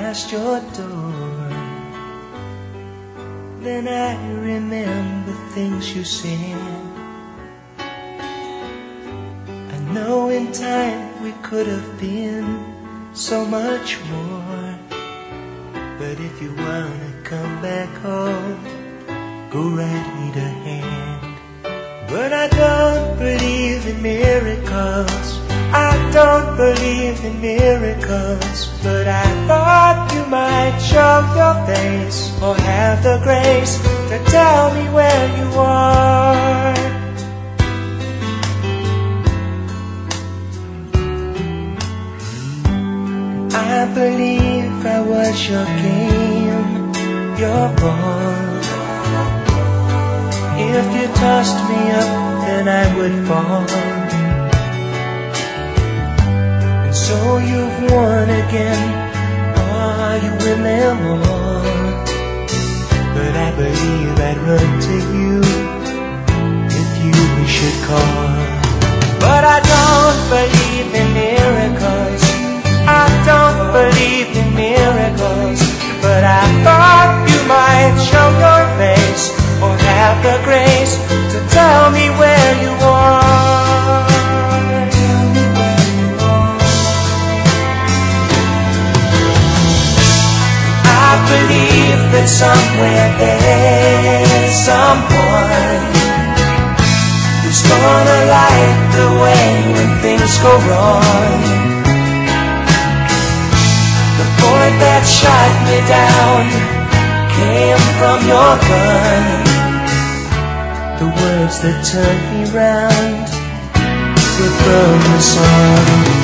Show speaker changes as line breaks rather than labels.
past your door. Then I remember things you said. I know in time we could have been so much more. But if you wanna come back home, go right ahead. But I don't believe in miracles. I don't believe in miracles. But I thought you might show your face, or have the grace to tell me where you are. I believe I was your game, your ball. If you tossed me up, then I would fall. And so you've won again. Oh, you win them all. But I believe I'd run to you if you should call. But I don't believe in miracles. I don't believe in miracles. But I thought you might show your face, or have the grace to tell me where you are. Tell me where you are. I believe that somewhere there's someone who's gonna light the way when things go wrong. The bullet that shot me down came from your gun. The words that turned me round were from the song.